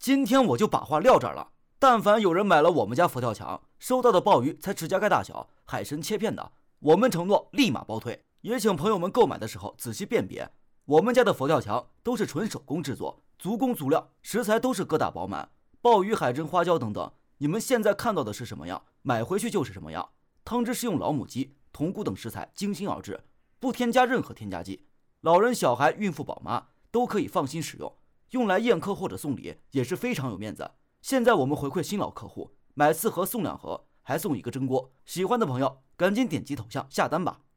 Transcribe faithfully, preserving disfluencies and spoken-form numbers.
今天我就把话撂这儿了，但凡有人买了我们家佛跳墙，收到的鲍鱼才指甲盖大小，海参切片的，我们承诺立马包退。也请朋友们购买的时候仔细辨别，我们家的佛跳墙都是纯手工制作，足工足料，食材都是个大饱满，鲍鱼、海参、花椒等等，你们现在看到的是什么样，买回去就是什么样。汤汁是用老母鸡、筒骨等食材精心熬制，不添加任何添加剂，老人、小孩、孕妇、宝妈都可以放心使用，用来宴客或者送礼也是非常有面子。现在我们回馈新老客户，买四盒送两盒，还送一个蒸锅，喜欢的朋友赶紧点击头像下单吧。